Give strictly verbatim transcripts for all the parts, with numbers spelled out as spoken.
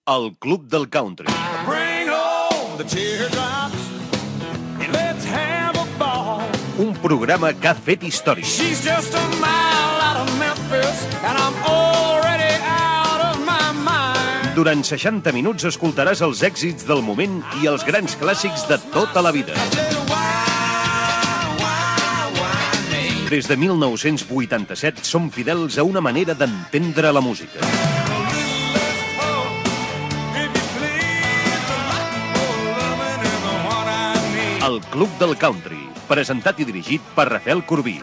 El Club del Country. Bring home the teardrops and let's have a ball. Un programa que ha fet història. She's just a mile out of Memphis and I'm already out of my mind. Durant seixanta minuts escoltaràs els èxits del moment i els grans clàssics de tota la vida. Des de mil nou-cents vuitanta-set som fidels a una manera d'entendre la música. El Club del Country, presentat i dirigit per Rafael Corbí.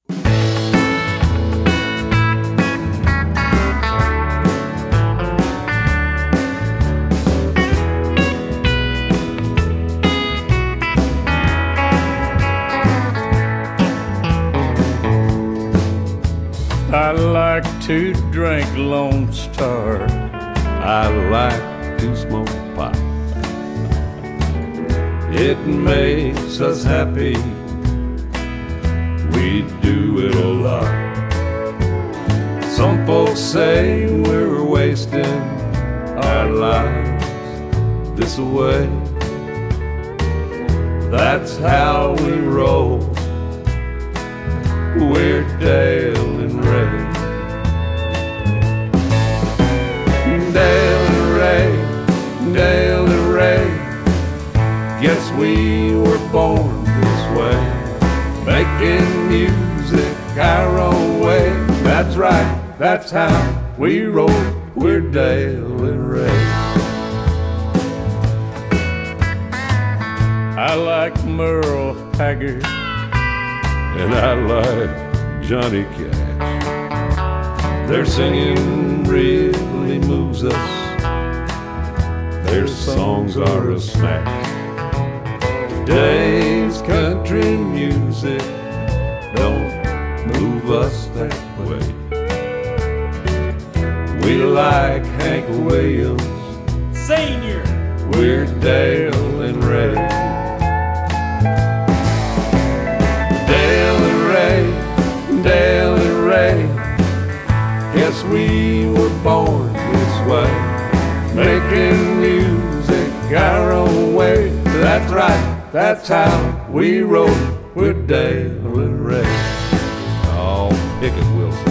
I like to drink Lone Star. I like to smoke pot. It makes us happy. We do it a lot. Some folks say we're wasting our lives this way. That's how we roll. We're Dale and Ray. Dale and Ray, Dale and Ray. Guess we were born this way, making music our own way. That's right, that's how we roll. We're Dale and Ray. I like Merle Haggard, And I like Johnny Cash. Their singing really moves us. Their songs are a smash. Today's country music don't move us that way. We like Hank Williams, Senior. we're Dale and Ray. Dale and Ray, Dale and Ray. Guess we were born this way, making music our own way. That's right. That's how we roll with Dale and Ray. Oh, Pickett Wilson.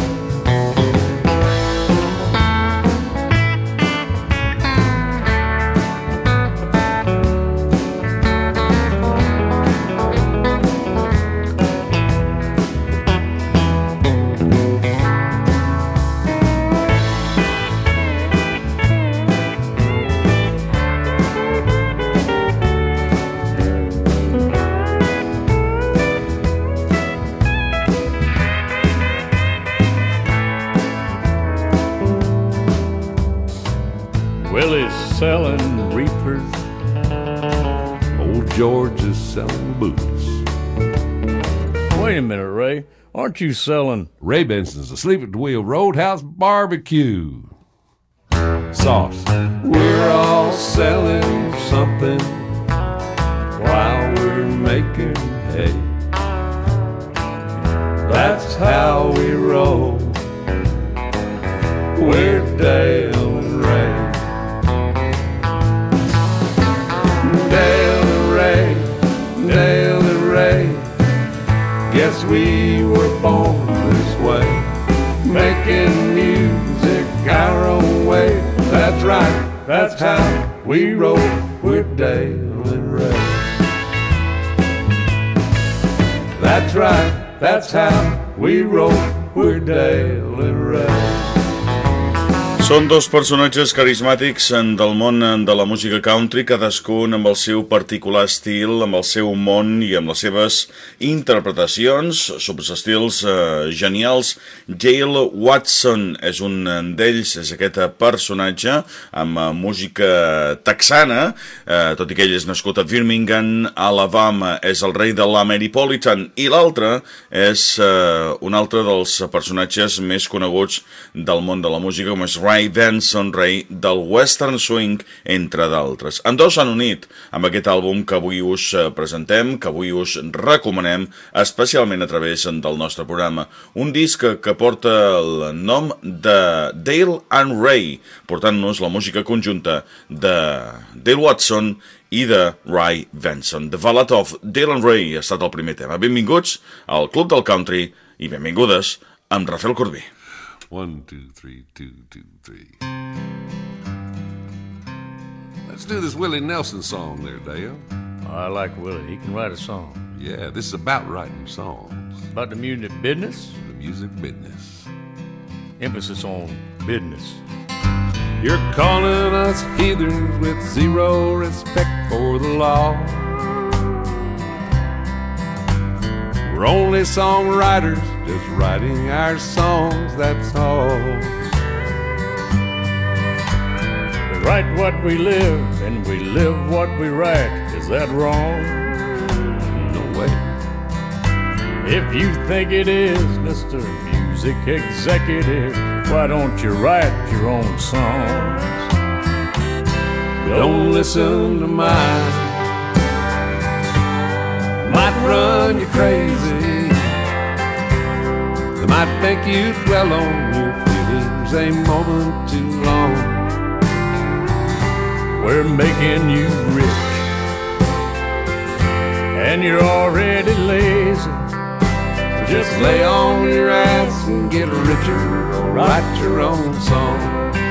Willie's selling reapers. Old George is selling boots. Wait a minute, Ray. Aren't you selling? Ray Benson's asleep at the wheel. Roadhouse Barbecue. Sauce. We're all selling something while we're making hay. That's how we roll. We're Dale and Ray. Dale and Ray, Dale and Ray. Guess we were born this way, making music our own way. That's right, that's how we roll with Dale and Ray. That's right, that's how we roll with Dale and Ray. Són dos personatges carismàtics del món de la música country, cadascun amb el seu particular estil, amb el seu món i amb les seves interpretacions sobre estils eh, genials. Dale Watson és un d'ells, és aquest personatge amb música texana, eh, tot i que ell és nascut a Birmingham, Alabama, és el rei de l'Ameripolitan, i l'altre és eh, un altre dels personatges més coneguts del món de la música, com és Ray Ray Benson, rei del western swing, entre d'altres. En dos s'han unit amb aquest àlbum que avui us presentem, que avui us recomanem, especialment a través del nostre programa. Un disc que, que porta el nom de Dale and Ray, portant-nos la música conjunta de Dale Watson i de Ray Benson. The Ballad of Dale and Ray ha estat el primer tema. Benvinguts al Club del Country i benvingudes amb Rafael Corbí. One, two, three, two, two, three. Let's do this Willie Nelson song there, Dale. I like Willie. He can write a song. Yeah, this is about writing songs. About the music business? The music business. Emphasis on business. You're calling us heathens with zero respect for the law. We're only songwriters, just writing our songs, that's all. We write what we live, and we live what we write. Is that wrong? No way. If you think it is, Mister Music Executive, why don't you write your own songs? Don't listen to mine. Might run you crazy. They might think you dwell on your feelings a moment too long. We're making you rich, and you're already lazy. So just lay on your ass and get richer, or write your own song.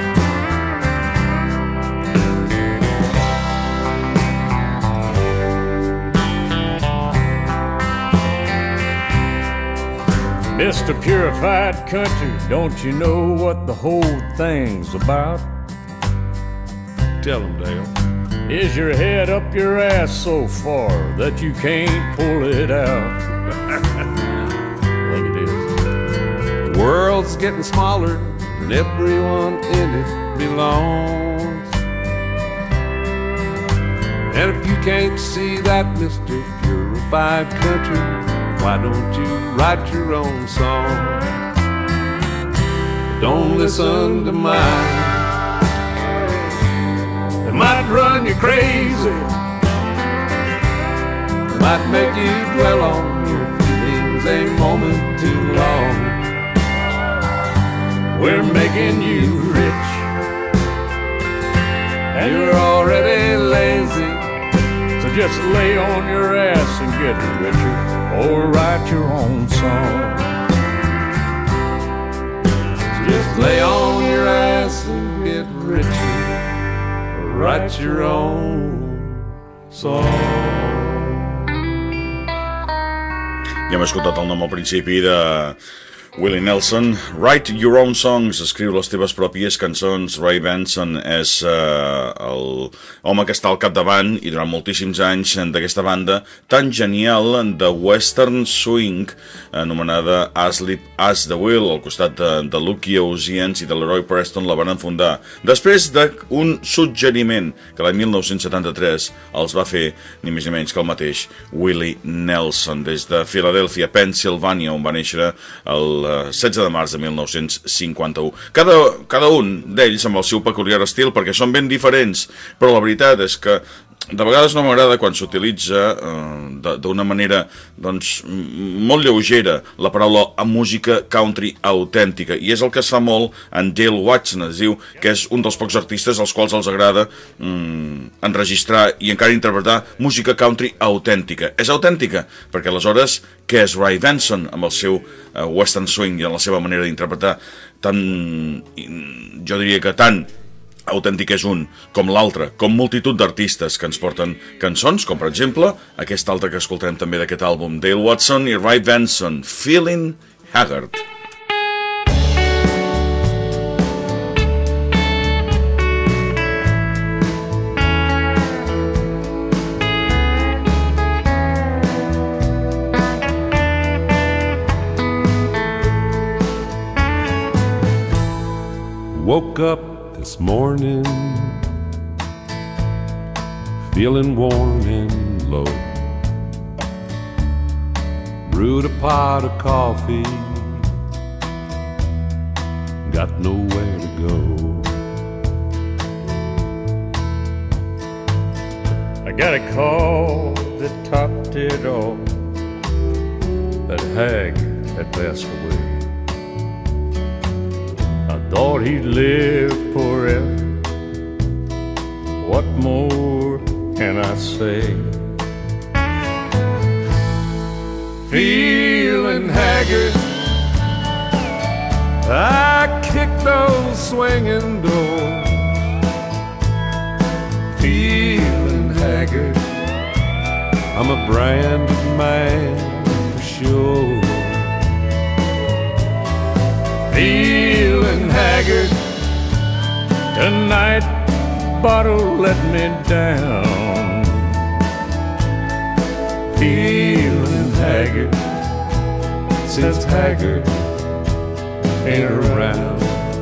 Mister Purified Country, don't you know what the whole thing's about? Tell them, Dale. Is your head up your ass so far that you can't pull it out? I think it is. The world's getting smaller, and everyone in it belongs. And if you can't see that, Mister Purified Country, why don't you write your own song? Don't listen to mine. They might run you crazy. They might make you dwell on your feelings a moment too long. We're making you rich, and you're already lazy. So just lay on your ass and get richer, or write your own song. Just lay on your ass and get richer, or write your own song. Ja hem escoltat el nom al principi de Willie Nelson. Write Your Own Songs, escriu les teves pròpies cançons. Ray Benson és uh, el home que està al capdavant i durant moltíssims anys d'aquesta banda tan genial de western swing anomenada Asleep as the Will, al costat de, de Lucky Oziens i de Leroy Preston la van fundar després d'un suggeriment que l'any mil nou-cents setanta-tres els va fer ni més ni menys que el mateix Willie Nelson des de Philadelphia, Pennsylvania, on va néixer el setze de març de mil nou-cents cinquanta-u. Cada, cada un d'ells amb el seu peculiar estil, perquè són ben diferents, però la veritat és que de vegades no m'agrada quan s'utilitza eh, d'una manera doncs, molt lleugera la paraula a música country autèntica, i és el que es fa molt en Dale Watson. Es diu que és un dels pocs artistes als quals els agrada mm, enregistrar i encara interpretar música country autèntica. És autèntica perquè aleshores què és Ray Benson amb el seu eh, western swing i en la seva manera d'interpretar tan, jo diria que tan autèntic és un com l'altre, com multitud d'artistes que ens porten cançons, com per exemple aquest altre que escoltarem també d'aquest àlbum, Dale Watson i Ray Benson, Feeling Haggard. Woke up this morning, feeling worn and low. Brewed a pot of coffee, got nowhere to go. I got a call that topped it all. That hag had passed away. I thought he'd live forever. What more can I say? Feeling haggard, I kick those swinging doors. Feeling haggard, I'm a branded man for sure. Feeling haggard, Tonight, bottle let me down. feeling haggard, since haggard ain't around.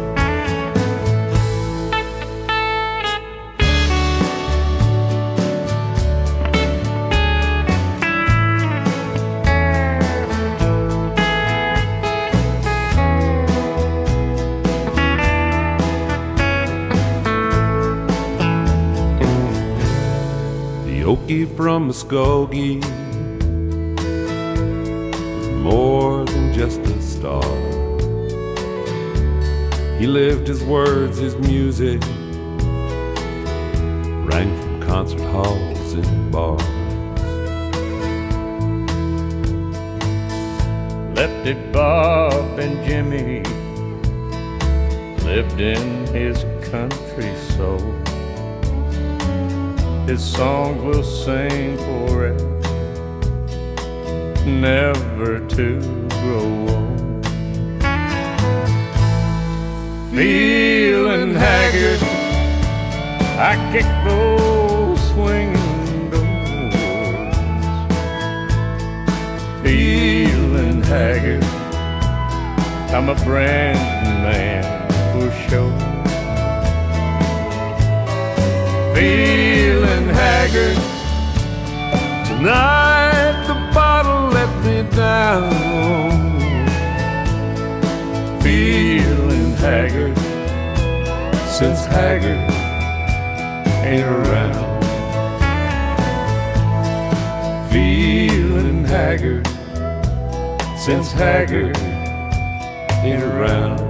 The Okie from Muskogee was more than just a star. He lived his words, his music rang from concert halls and bars. Lefty Bob and Jimmy lived in his country soul. His songs will sing forever, never to grow old. Feeling haggard, I kick those swinging doors. feeling haggard, I'm a brand new man for sure. feeling haggard. Tonight the bottle let me down. Feeling haggard, since haggard ain't around. Feeling haggard, since haggard ain't around.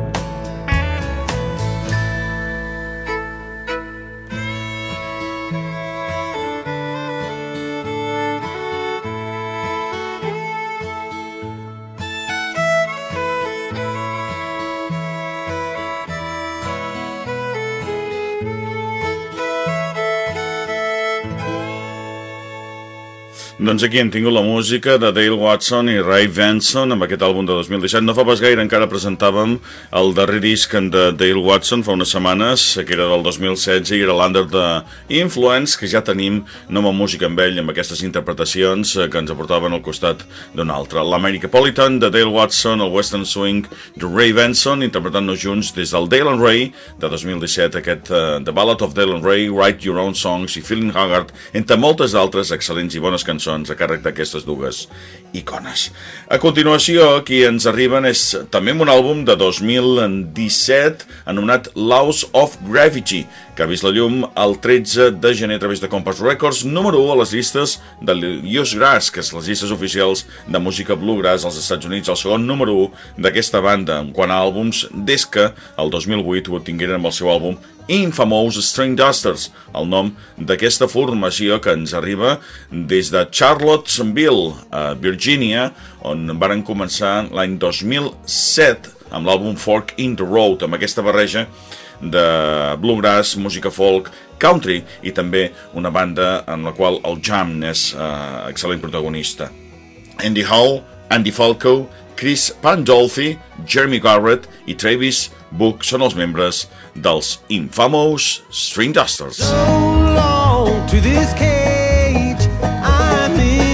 Doncs aquí hem tingut la música de Dale Watson i Ray Benson amb aquest àlbum de dos mil disset. No fa pas gaire encara presentàvem el darrer disc de Dale Watson fa unes setmanes, que era del dos mil setze i era l'Under the Influence, que ja tenim nova música amb ell, amb aquestes interpretacions que ens aportaven al costat d'un altre. L'Americapolitan de Dale Watson, el Western Swing de Ray Benson, interpretant-nos junts des del Dale and Ray de dos mil disset, aquest uh, The Ballad of Dale and Ray, Write Your Own Songs i Feeling Haggard, entre moltes altres excel·lents i bones cançons a càrrec d'aquestes dues icones. A continuació, qui ens arriben és també un àlbum de dos mil disset anomenat Laws of Gravity, que ha vist la llum el tretze de gener a través de Compass Records, número u a les llistes de Bluegrass, que és les llistes oficials de música bluegrass als Estats Units, el segon número u d'aquesta banda en quant a àlbums des que el dos mil vuit ho obtingueren amb el seu àlbum Infamous String Dusters, el nom d'aquesta formació que ens arriba des de Charlottesville, a Virginia, on varen començar l'any dos mil set amb l'àlbum Fork in the Road, amb aquesta barreja de bluegrass, música folk, country i també una banda en la qual el Jam és uh, excel·lent protagonista. Andy Hall, Andy Falco, Chris Pandolfi, Jeremy Garrett i Travis Book són els membres dels Infamous String Dusters. So long to this cage I'm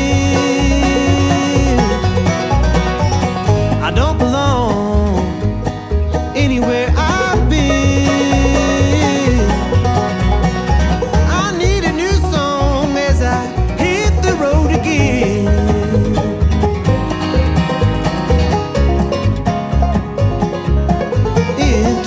in. I don't belong anywhere I've been. I need a new song as I hit the road again. In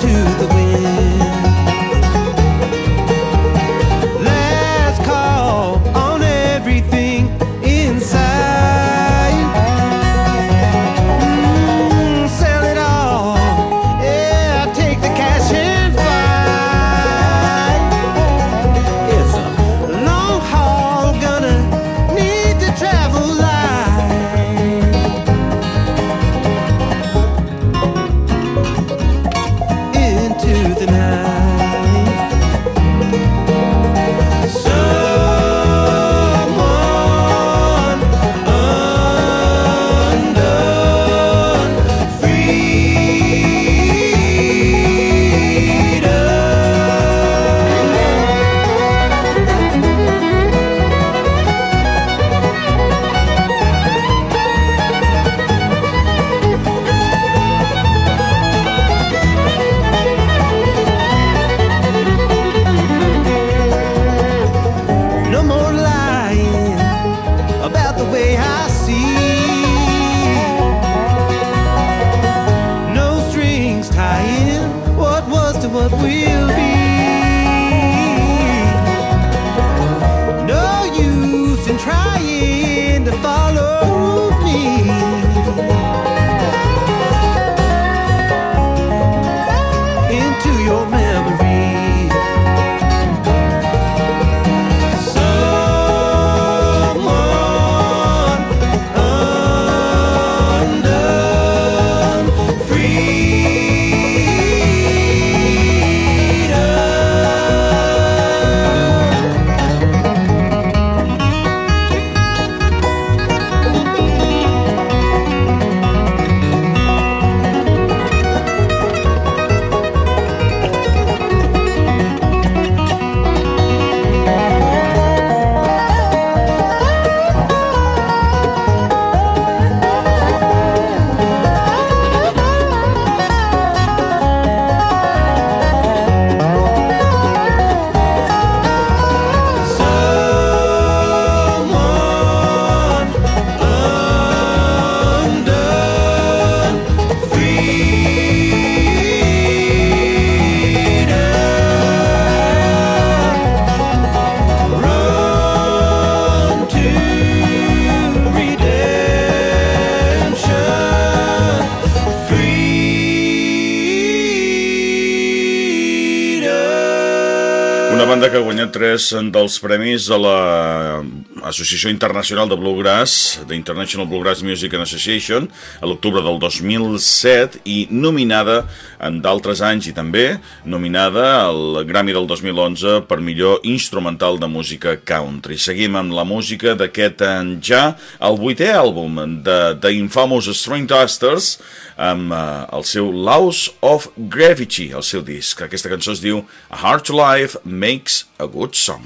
Una banda que ha guanyat tres dels premis de l'Associació Internacional de Bluegrass, The International Bluegrass Music Association, a l'octubre del dos mil set, i nominada en d'altres anys, i també nominada al Grammy del dos mil onze per millor instrumental de música country. Seguim amb la música d'aquest ja el vuitè àlbum de The Infamous String Dusters, amb uh, el seu Laws of Gravity, el seu disc. Aquesta cançó es diu A Hard to Life Makes a Good Song.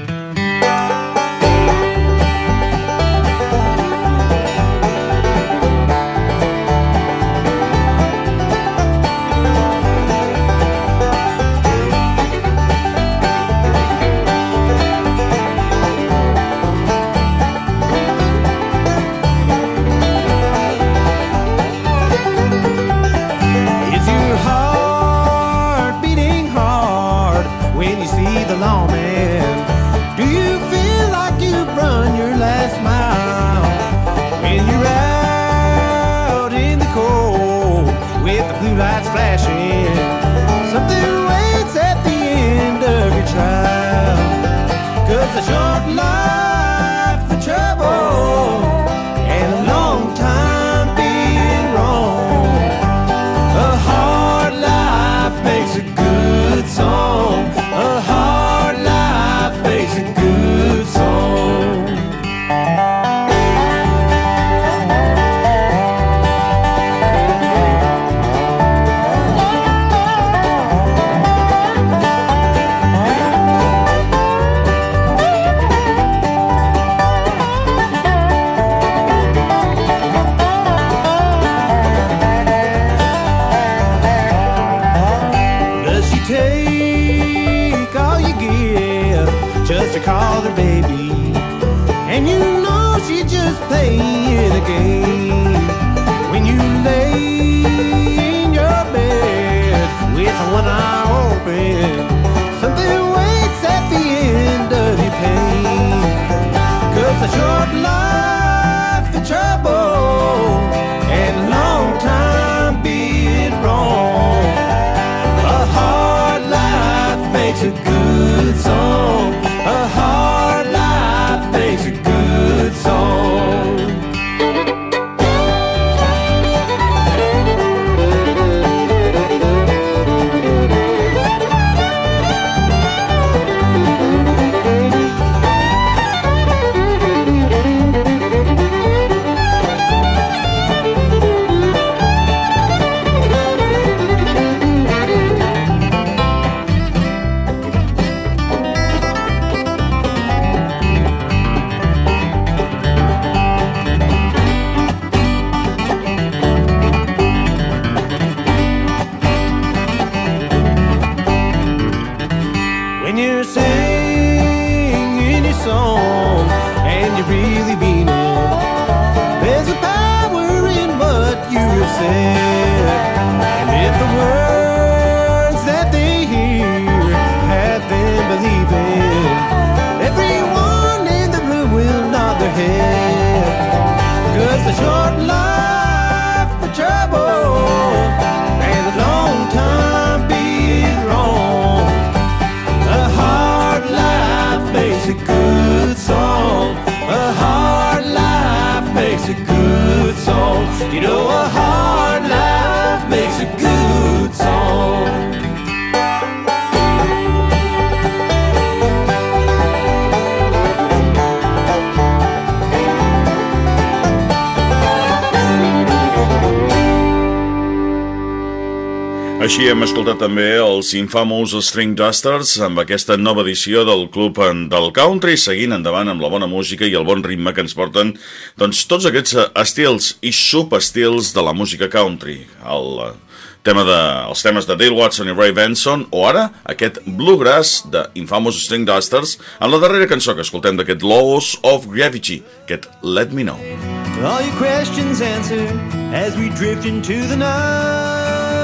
Així hem escoltat també els Infamous String Dusters amb aquesta nova edició del Club del Country, seguint endavant amb la bona música i el bon ritme que ens porten doncs, tots aquests estils i subestils de la música country. El tema de, els temes de Dale Watson i Ray Benson, o ara aquest Bluegrass de Infamous String Dusters en la darrera cançó que escoltem d'aquest Laws of Gravity, aquest Let Me Know. All your questions answered as we drift into the night.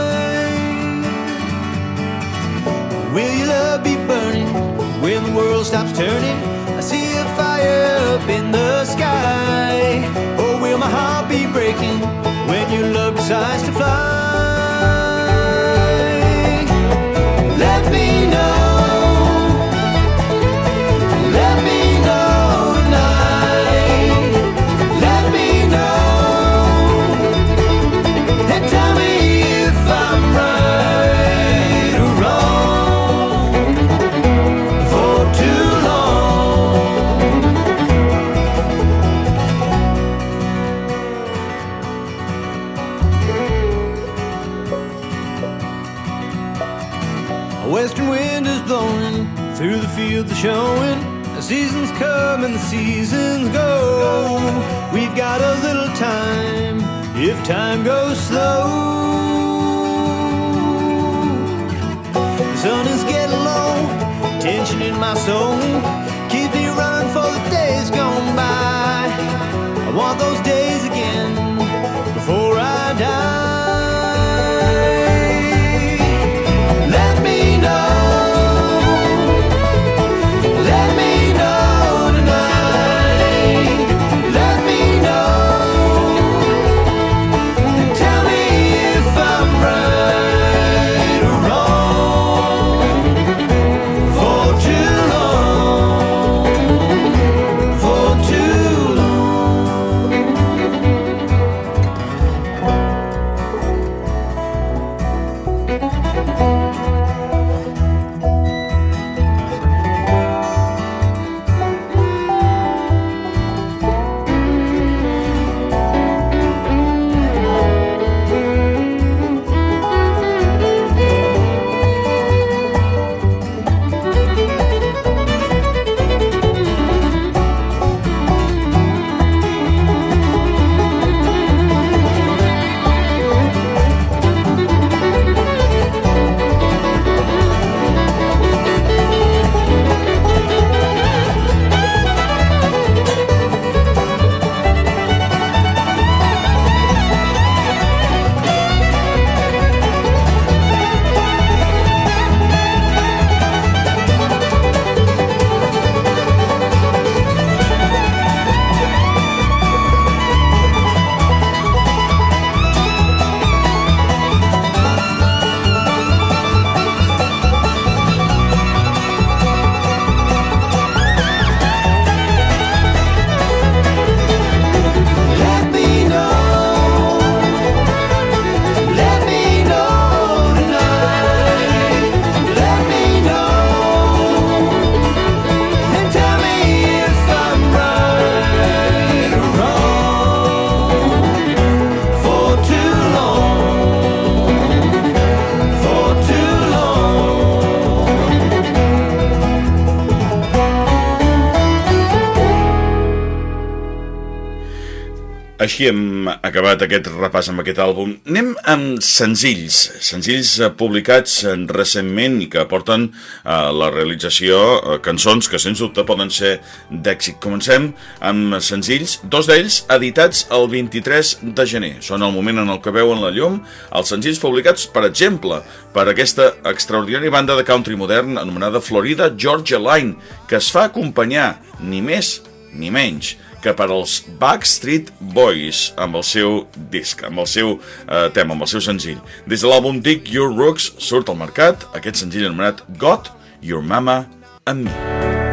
Will your love be burning when the world stops turning? I see a fire up in the sky. Or will my heart be breaking when your love decides to fly? Let me know through the fields a-showing. The seasons come and the seasons go. We've got a little time if time goes slow. The sun is getting low, tension in my soul keeps me running for the days gone by. I want those days again before I die. Let me know. Així hem acabat aquest repàs amb aquest àlbum. Anem amb senzills, senzills publicats recentment i que aporten a la realització cançons que sens dubte poden ser d'èxit. Comencem amb senzills, dos d'ells editats el vint-i-tres de gener. Són el moment en el que veuen la llum els senzills publicats, per exemple, per aquesta extraordinària banda de country modern anomenada Florida Georgia Line, que es fa acompanyar ni més ni menys que per als Backstreet Boys amb el seu disc, amb el seu eh, tema, amb el seu senzill. Des de l'àlbum Dig Your Rooks surt al mercat aquest senzill anomenat Got Your Mama and Me.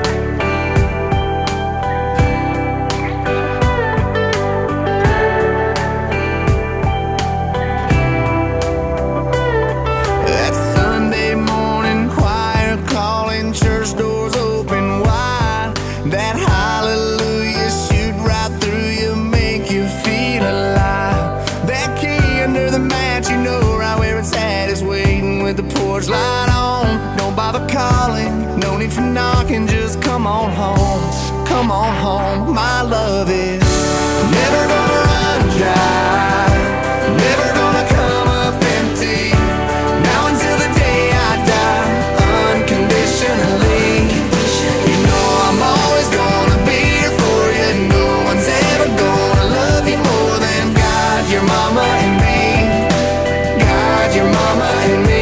Light on, don't bother calling, no need for knocking, just come on home, come on home. My love is never gonna run dry, never gonna come up empty, now until the day I die, unconditionally. You know I'm always gonna be here for you, no one's ever gonna love you more than God, your mama and me, God, your mama and me.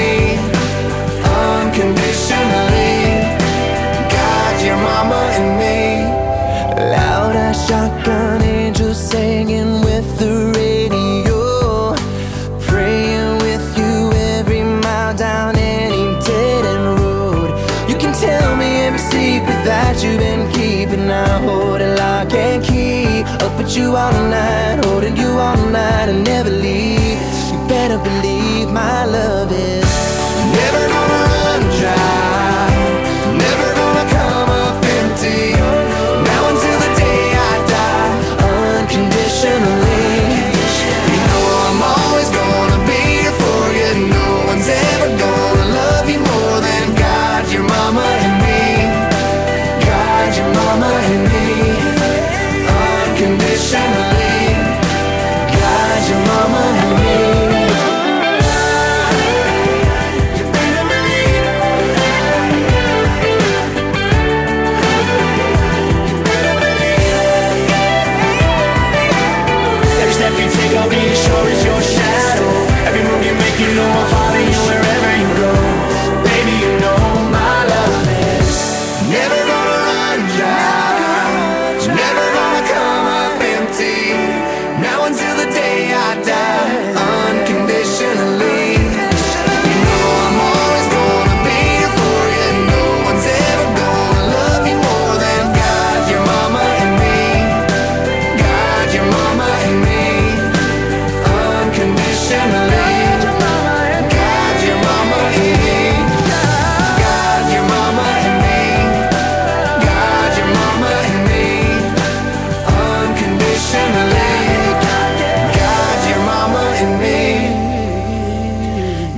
Unconditionally, God, your mama and me. Loud as shotgun angels singing with the radio, praying with you every mile down any dead end road. You can tell me every secret that you've been keeping. I hold it lock and key, up with you all night, holding you all night and never leave. You better believe my love is never gonna run dry, never gonna come up empty, now until the day I die, unconditionally. You know I'm always gonna be here for you, no one's ever gonna love you more than God, your mama and me.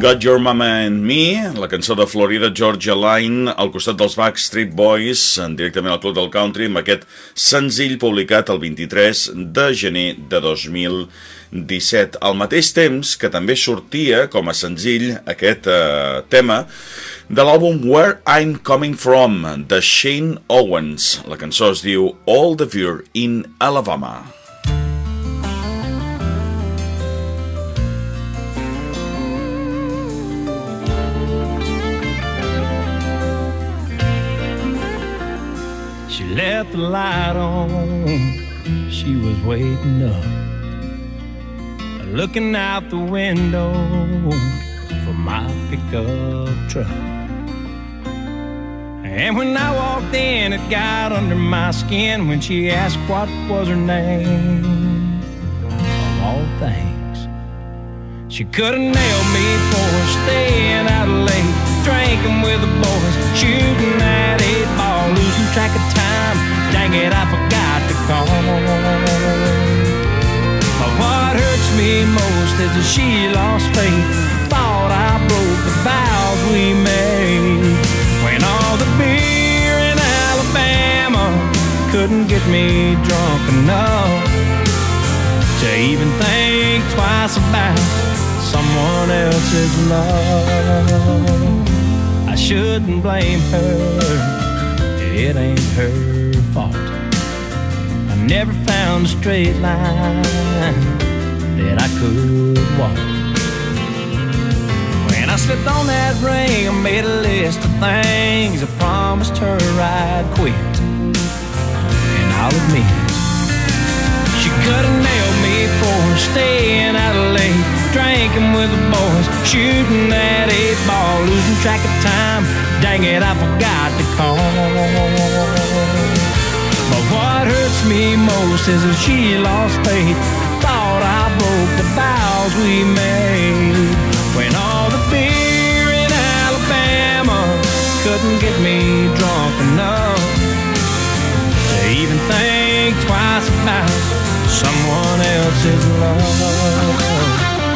Got Your Mama and Me, la cançó de Florida Georgia Line, al costat dels Backstreet Boys, directament al Club del Country, amb aquest senzill publicat el vint-i-tres de gener de dos mil disset. Al mateix temps que també sortia com a senzill aquest eh, tema de l'àlbum Where I'm Coming From, de Shane Owens. La cançó es diu All the Beer in Alabama. She left the light on, she was waiting up, looking out the window for my pickup truck. And when I walked in, it got under my skin when she asked what was her name. Of all things, she could have nailed me for staying out late, drinking with the boys, shooting at eight ball, losing track of time. Dang it, I forgot to call. But what hurts me most is that she lost faith, thought I broke the vows we made, when all the beer in Alabama couldn't get me drunk enough to even think twice about someone else's love. I shouldn't blame her, it ain't her fault. I never found a straight line that I could walk. When I slipped on that ring, I made a list of things I promised her I'd quit. And I'll admit, she could have nailed me for staying out late, drinking with the boys, shooting that eight ball, losing track of time. Dang it, I forgot to call. But what hurts me most is that she lost faith, thought I broke the vows we made, when all the beer in Alabama couldn't get me drunk enough to even think twice about someone else's love.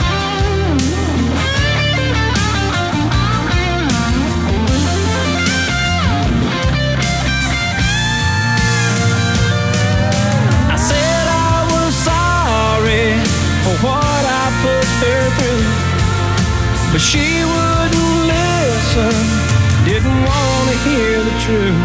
What I put her through, but she wouldn't listen, didn't want to hear the truth.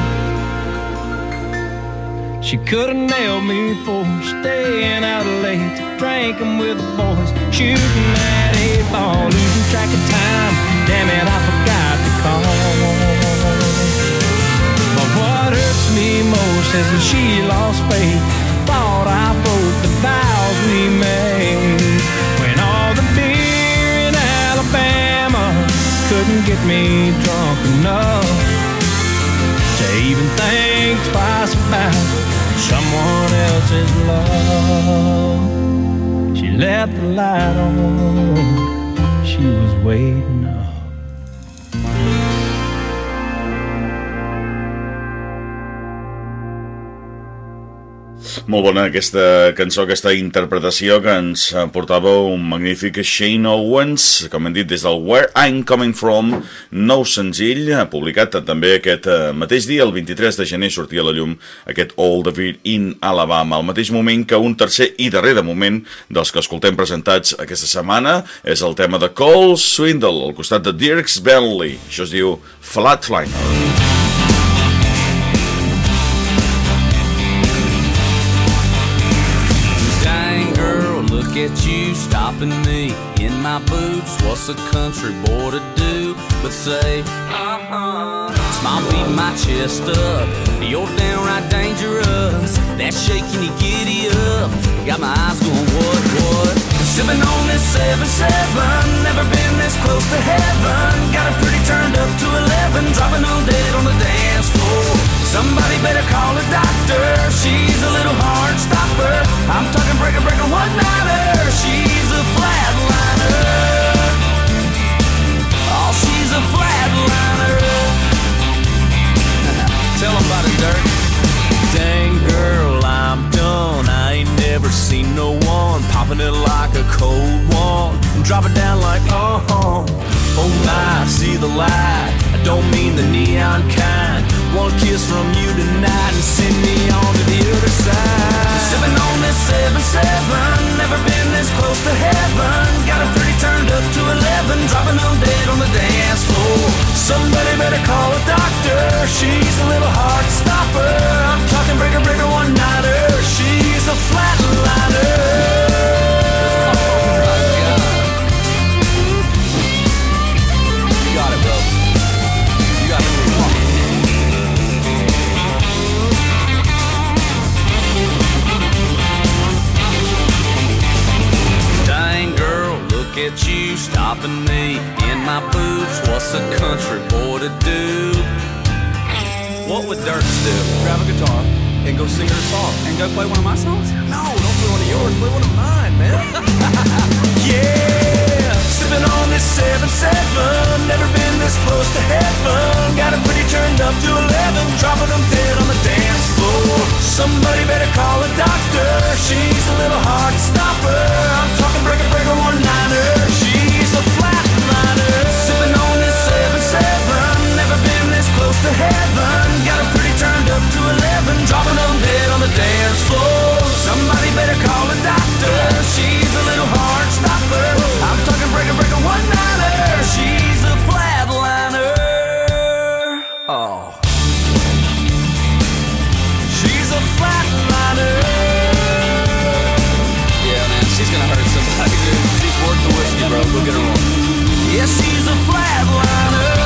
She could have nailed me for staying out late, drinking with the boys, shooting that eight ball, losing track of time. Damn it, I forgot to call. But what hurts me most is that she lost faith, thought I broke the vows we made, when all the beer in Alabama couldn't get me drunk enough to even think twice about someone else's love. She left the light on, she was waiting up. Molt bona aquesta cançó, aquesta interpretació que ens portava un magnífic Shane Owens, com hem dit, des del Where I'm Coming From, nou senzill, publicat també aquest mateix dia, el vint-i-tres de gener, sortia a la llum aquest All the Beer in Alabama, al mateix moment que un tercer i darrer de moment dels que escoltem presentats aquesta setmana és el tema de Cole Swindle, al costat de Dierks Bentley. Això es diu Flatliner. At you stopping me in my boots, what's a country boy to do but say uh-huh? Smile beat my chest up, you're downright dangerous, that shaking you giddy up, got my eyes going what, what? Sipping on this seven seven, never been this close to heaven, got it pretty turned up to eleven, dropping on dead on the dance floor. Somebody better call a doctor, she's a little hard stopper, I'm talking breaker, breaker, one-nighter, she's a flatliner, oh, she's a flatliner. Tell them about it, Dirk. Dang girl, I'm done, I ain't never seen no one popping it like a cold one, drop it down like uh-huh. Oh my, see the light. I don't mean the neon kind. One kiss from you tonight and send me on to the other side. Sipping on this seven seven, never been this close to heaven. Got her pretty turned up to eleven, dropping them dead on the dance floor. Somebody better call a doctor. She's a little heart stopper. I'm talking breaker breaker one nighter. She's a flatliner. At you stopping me in my boots. What's a country boy to do? What would Dirks do? Grab a guitar and go sing her a song. And go play one of my songs? No, don't play one of yours. Play one of mine, man. Yeah, sipping on this seven seven. Never been this close to heaven. Got it pretty turned up to eleven, dropping them dead on the dance floor. Somebody better call a doctor. She's a little heart stopper. I'm talking breaker breaker one niner. She's a flatliner. Sipping on this seven seven. Never been this close to heaven. Got it pretty turned up to eleven, dropping them dead on the dance floor. Somebody better call a doctor. She's a little heart stopper. I'm talking breaker breaker one niner. She's a flatliner. Oh, she's a flatliner. Yeah, man, she's gonna hurt somebody, dude. She's worth the whiskey, bro. Go get her on. Yeah, she's a flatliner.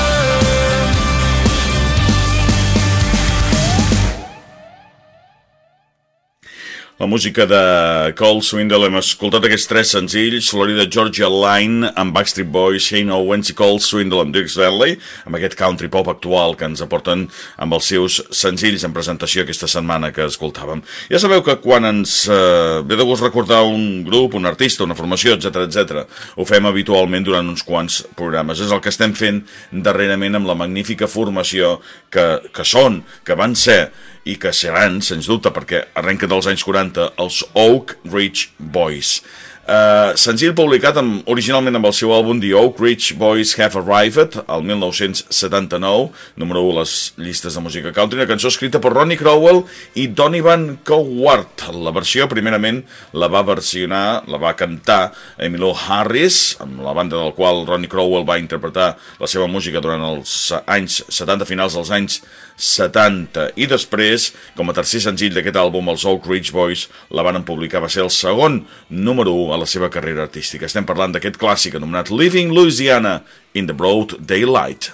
La música de Cole Swindle. Hem escoltat aquests tres senzills: Florida Georgia Line amb Backstreet Boys, Shane Owens, i Cole Swindle amb Dierks Bentley, amb aquest country pop actual que ens aporten amb els seus senzills en presentació aquesta setmana que escoltàvem. Ja sabeu que quan ens eh, ve de gust recordar un grup, un artista, una formació, etcètera, etcètera, ho fem habitualment durant uns quants programes. És el que estem fent darrerament amb la magnífica formació que, que són, que van ser i que seran, sens dubte, perquè arrenca dels anys quaranta, els Oak Ridge Boys. Uh, senzill publicat amb, originalment amb el seu àlbum The Oak Ridge Boys Have Arrived, el mil nou-cents setanta-nou, número u a les llistes de música country, una cançó escrita per Ronnie Crowell i Donovan Coward. La versió, primerament, la va versionar, la va cantar Emmylou Harris, amb la banda del qual Ronnie Crowell va interpretar la seva música durant els anys setanta, finals dels anys setanta, i després, com a tercer senzill d'aquest àlbum, els Oak Ridge Boys la van publicar, va ser el segon número u a la seva carrera artística. Estem parlant d'aquest clàssic anomenat Living Louisiana in the Broad Daylight.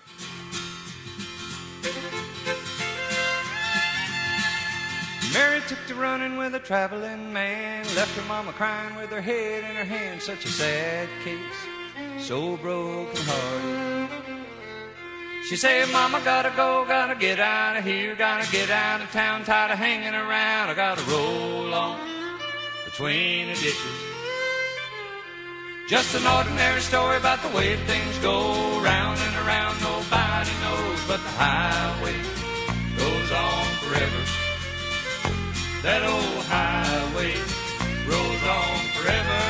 Mary took to running with a traveling man, left her mama crying with her head in her hand. Such a sad case, so broken hearted. She said, Mama, gotta go, gotta get out of here, gotta get out of town, tired of hanging around. I gotta roll on between the ditches. Just an ordinary story about the way things go, round and around, nobody knows, but the highway goes on forever. That old highway rolls on forever.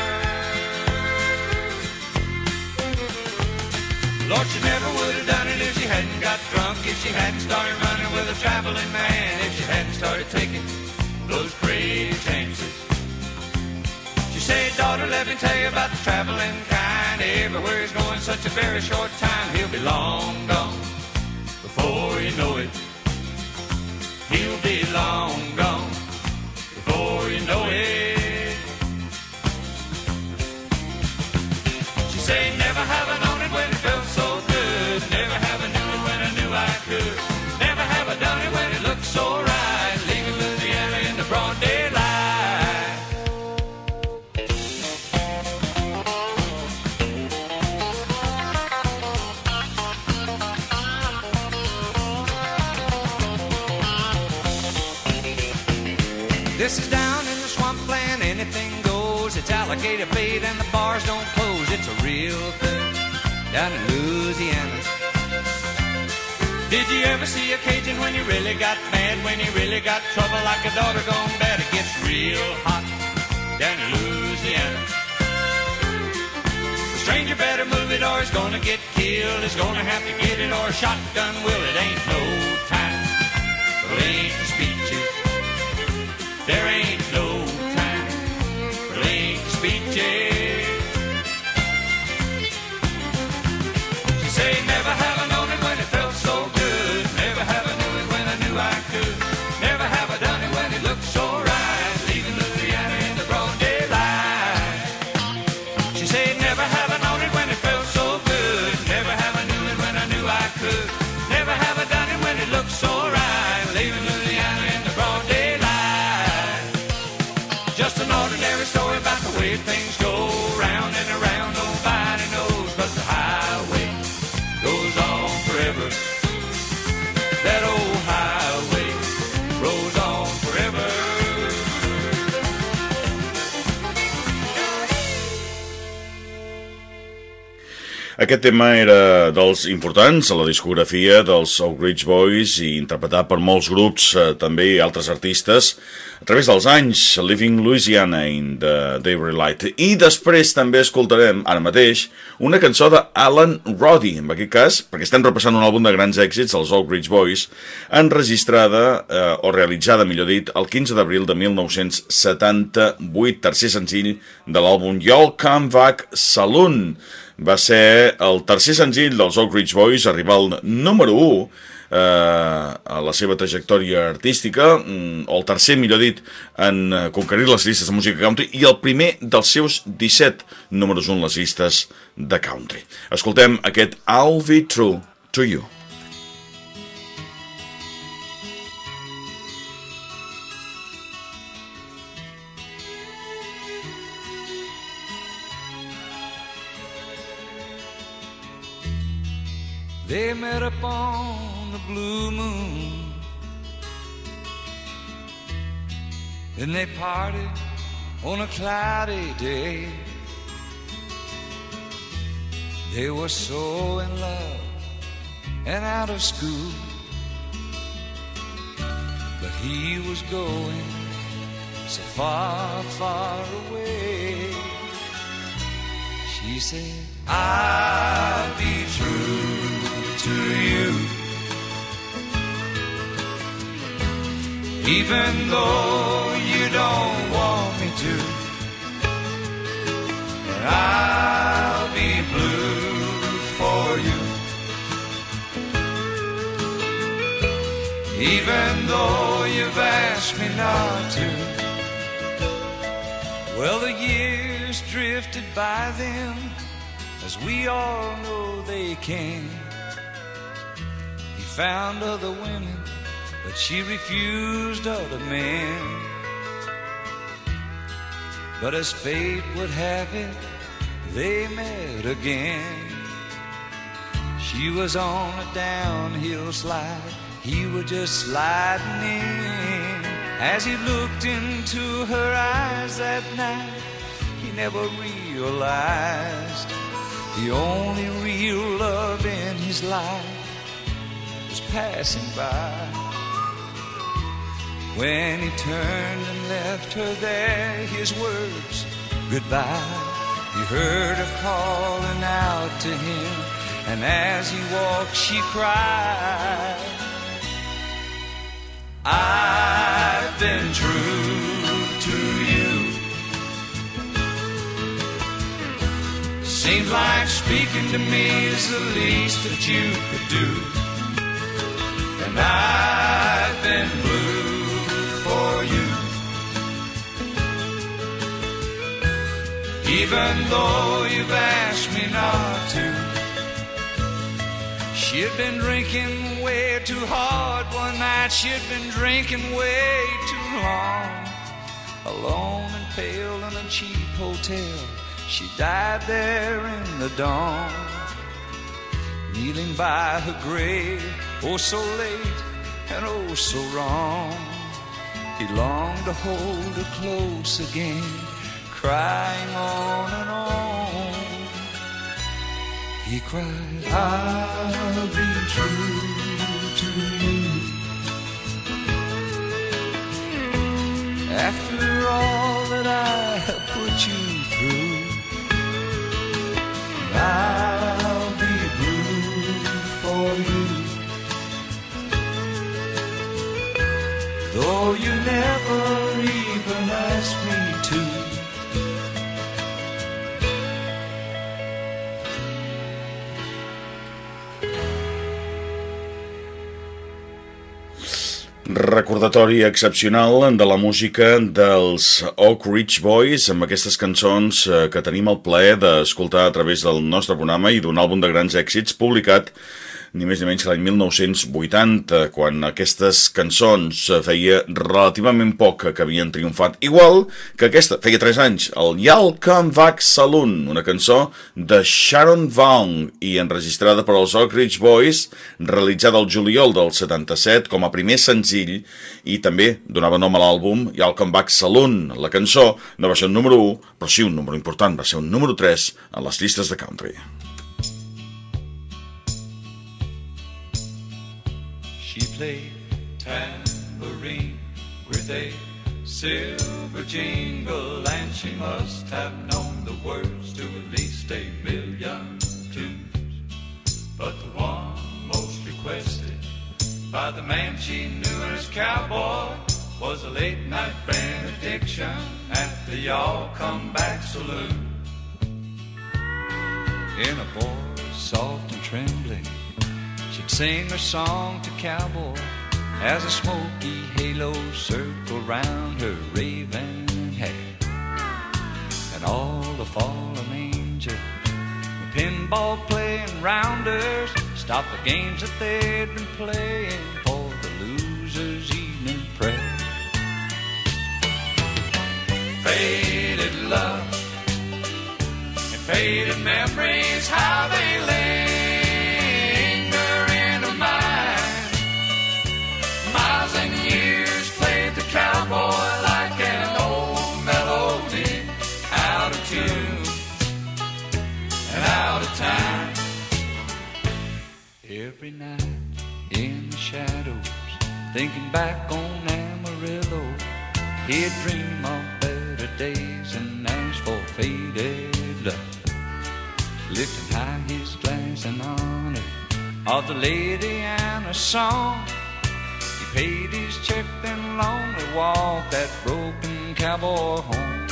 Lord, she never would have done it if she hadn't got drunk, if she hadn't started running with a traveling man, if she hadn't started taking those crazy chances. She said, daughter, let me tell you about the traveling kind. Everywhere he's going such a very short time. He'll be long gone before you know it. He'll be long gone before you know it. She said, never have I known it when it felt so good. Never have I knew it when I knew I could. Never have I done it when it looked so right. Leaving Louisiana in the broad daylight. This is down in the swampland, anything goes. It's alligator bait and the bars don't close. It's a real thing down in Louisiana. Did you ever see a Cajun when you really got mad? When you really got trouble like a daughter gone bad? It gets real hot down in Louisiana. Stranger better move it or he's gonna get killed. He's gonna have to get it or a shotgun will. It ain't no time for late speeches. There ain't no time for late speeches. She say never have I known it when it felt so good. Never have I knew it when I knew I could. Never have I done it when it looked so right. Leaving Louisiana in the broad daylight. She said never have I known it when it felt so good. Never have I knew it when I knew I could. Never have I done it when it looked so right. Leaving Louisiana in the broad daylight. Just an ordinary story about the way things go round and around. Nobody knows but the highway goes on forever. That old highway rolls on forever. Aquest tema era dels importants a la discografia dels Oak Ridge Boys i interpretat per molts grups, eh, també i altres artistes, a través dels anys, Living Louisiana in the Daybreak Light. I després també escoltarem, ara mateix, una cançó d'Alan Roddy, en aquest cas, perquè estem repassant un àlbum de grans èxits, els Oak Ridge Boys, enregistrada, eh, o realitzada, millor dit, el quinze d'abril de mil nou-cents setanta-vuit, tercer senzill de l'àlbum Y'all Come Back Saloon. Va ser el tercer senzill dels Oak Ridge Boys, arribar al número u eh, a la seva trajectòria artística, o el tercer, millor dit, en conquerir les llistes de música country, i el primer dels seus disset números un les llistes de country. Escoltem aquest I'll Be True to You. They met up on the blue moon, then they parted on a cloudy day. They were so in love and out of school, but he was going so far, far away. She said, I'll be true to you, even though you don't want me to. But I'll be blue for you, even though you've asked me not to. Well, the years drifted by them, as we all know they can. He found other women, but she refused other men. But as fate would have it, they met again. She was on a downhill slide, he was just sliding in. As he looked into her eyes that night, he never realized the only real love in his life was passing by. When he turned and left her there, his words, goodbye. He heard her calling out to him, and as he walked she cried, I've been true to you. Seems like speaking to me is the least that you could do. And I've been blue for you, even though you've asked me not to. She had been drinking way too hard one night. She had been drinking way too long. Alone and pale in a cheap hotel, she died there in the dawn. Kneeling by her grave, oh so late and oh so wrong. He longed to hold her close again, crying on and on. He cried, I'll be true to you. After all that I have put you through, though you never even asked me to. Recordatori excepcional de la música dels Oak Ridge Boys amb aquestes cançons que tenim el plaer d'escoltar a través del nostre programa i d'un àlbum de grans èxits publicat ni més ni menys que l'any mil nou-cents vuitanta, quan aquestes cançons feia relativament poc que havien triomfat, igual que aquesta, feia tres anys, el Y'all Come Back Saloon, una cançó de Sharon Vaughn i enregistrada per els Oak Ridge Boys, realitzada al juliol del setanta-set com a primer senzill i també donava nom a l'àlbum Y'all Come Back Saloon. La cançó no va ser un número u, però sí un número important, va ser un número tres en les llistes de country. She played tambourine with a silver jingle, and she must have known the words to at least a million tunes. But the one most requested by the man she knew as cowboy was a late night benediction at the Y'all Come Back Saloon. In a voice soft and trembling, she'd sing her song to cowboy as a smoky halo circled round her raven hair. And all the fallen angels, the pinball playing rounders, stopped the games that they'd been playing for the loser's evening prayer. Faded love and faded memories, how they lay like an old melody, out of tune and out of time. Every night in the shadows, thinking back on Amarillo, he'd dream of better days and ask for faded love. Lifting high his glass in honor of the lady and her song, paid his check and lonely walked that broken cowboy home.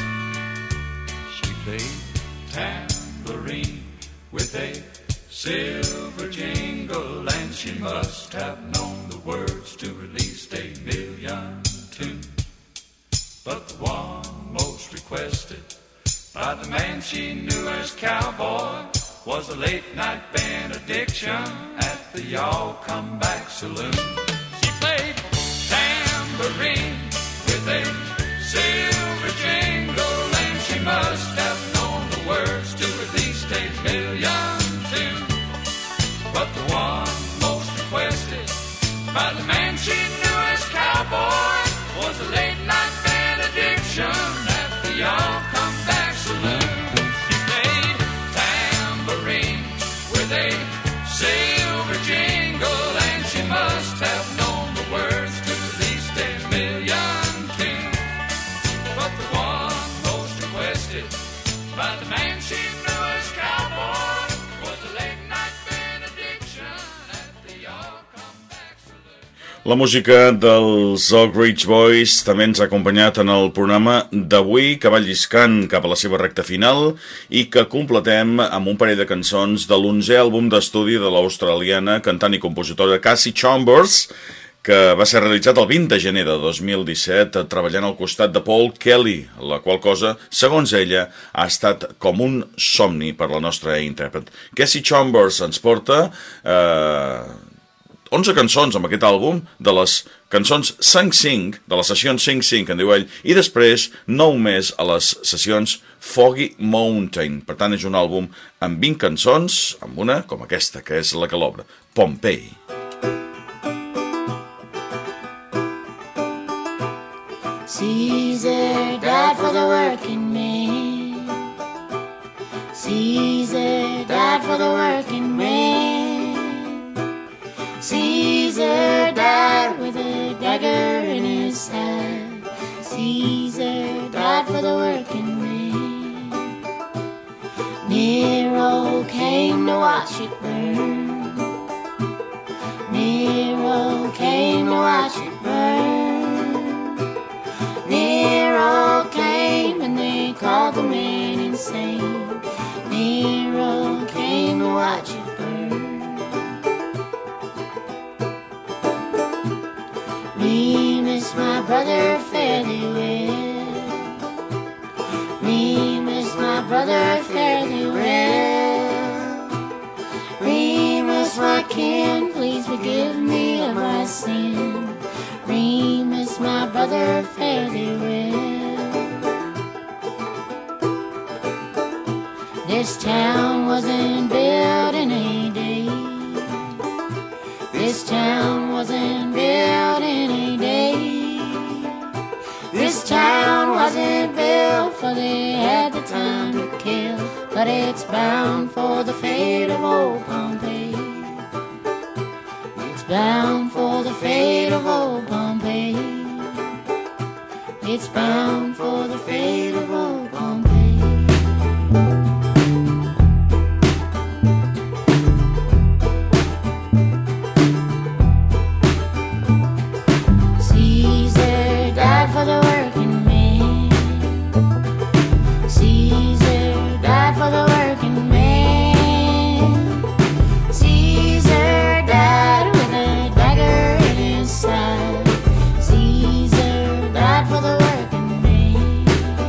She played tambourine with a silver jingle, and she must have known the words to at least a million tunes. But the one most requested by the man she knew as cowboy was a late night benediction at the Y'all Come Back Saloon. Played tambourine with a silver jingle, and she must have known the words to at least a million tunes. But the one most requested by the man she knew as cowboy was a late night benediction at the Y'all Come Back Saloon. She played tambourine with a silver jingle, and she must have known words to at least a million tunes. But the one most requested by the man she knew as cowboy was a late night benediction at the Y'all Come Back Saloon. La música dels Oak Ridge Boys també ens ha acompanyat en el programa d'avui, que va lliscant cap a la seva recta final i que completem amb un parell de cançons de l'onzè àlbum d'estudi de l'australiana cantant i compositora Cassie Chambers, que va ser realitzat el vint de gener de dos mil disset treballant al costat de Paul Kelly, la qual cosa, segons ella, ha estat com un somni per la nostra intèrpret. Cassie Chambers ens porta eh, onze cançons amb aquest àlbum, de les cançons cinc cinc, de les sessions cinc cinc, en diu ell, i després nou més a les sessions Foggy Mountain. Per tant, és un àlbum amb vint cançons, amb una com aquesta, que és la que l'obre, Pompeii. Caesar died for the working man. Caesar died for the working man. Caesar died with a dagger in his side. Caesar died for the working man. Nero came to watch it burn. Nero came to watch it burn. hero came to watch it burn. Me miss my brother fairly well. Me miss my brother fairly well. Remus, my kin, please forgive me of my sin. Remus, my brother fairly well. This town wasn't built in a day. This town wasn't built in a day. This town wasn't built for they had the time to kill, but it's bound for the fate of old Pompeii. It's bound for the fate of old Pompeii. It's bound for the fate of old Pompeii. Caesar died for the working man. Caesar died for the working man. Caesar died with a dagger in his side. Caesar died for the working man.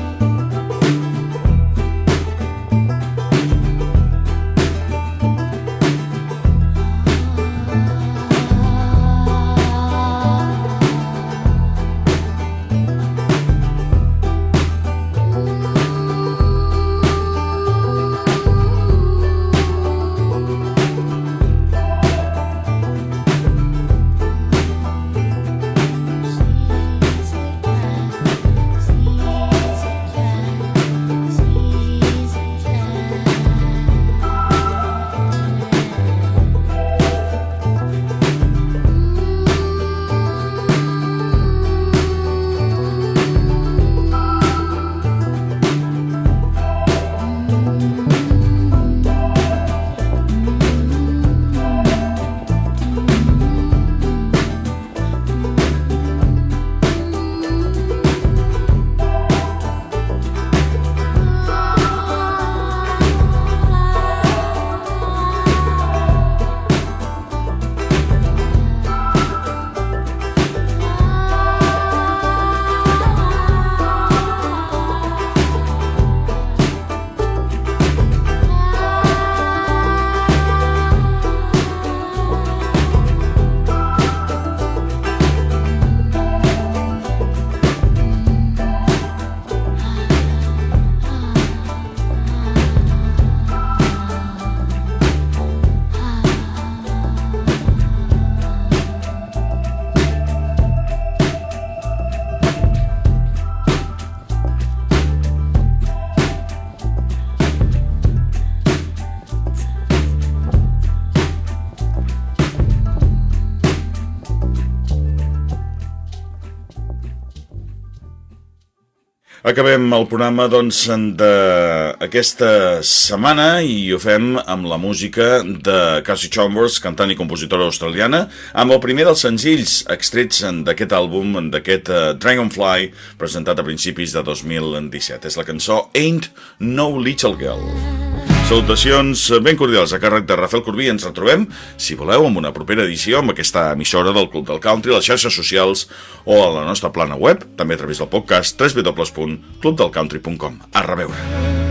Acabem el programa doncs d'aquesta setmana i ho fem amb la música de Cassie Chambers, cantant i compositora australiana, amb el primer dels senzills extrets d'aquest àlbum, d'aquest Dragonfly, presentat a principis de dos mil disset. És la cançó Ain't No Little Girl. Salutacions ben cordials a càrrec de Rafael Corbí. Ens retrobem, si voleu, amb una propera edició amb aquesta emissora del Club del Country, a les xarxes socials o a la nostra plana web, també a través del podcast w w w punt club del country punt com. A reveure.